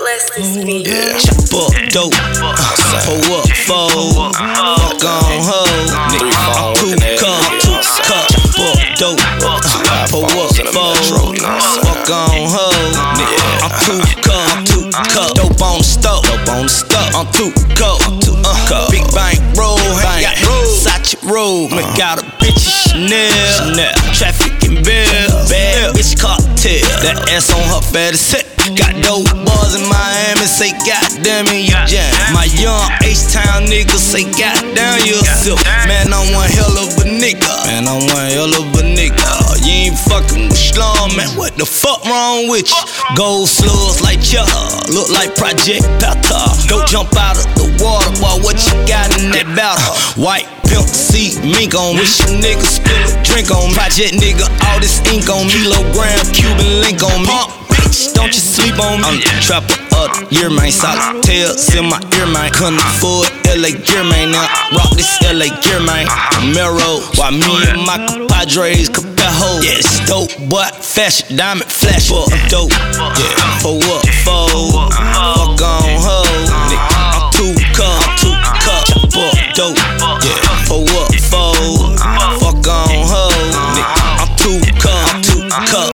Bless this beat. Yeah, chop up, dope, pull up, fold, fuck on hoe, I'm too cut, chop up, dope, pull up, fold, fuck on hoe, I'm too cut, dope on the stove, I'm too cut, big bank roll, got Versace roll, make out a bitch Chanel, traffic and bill, bad bitch cocktail, that ass on her fat as heck. Got dope bars in Miami, say goddamn it, you jam. My young H-Town niggas say goddamn you a silk. Man, I'm one hell of a nigga. You ain't fucking with Slum, man. What the fuck wrong with you? Gold slugs like Chuck, look like Project Pepper. Don't jump out of the water, boy. What you got in that battle? White pimp, see mink on me. Wish a nigga spill a drink on me. Project nigga, all this ink on me. Kilogram, Cuban link on me. Don't you sleep on me. I'm the trapper of the year, man. Solid tails in my ear, man. Couldn't afford LA gear, man. Now rock this LA gear, man. Camaro, while me and my compadres Capejo. Yeah, it's dope, but fashion, diamond flash. Fuck dope, yeah. Pull up, fold, fuck on hoe. I'm too cut, chop up, dope, yeah. Pull up, fold.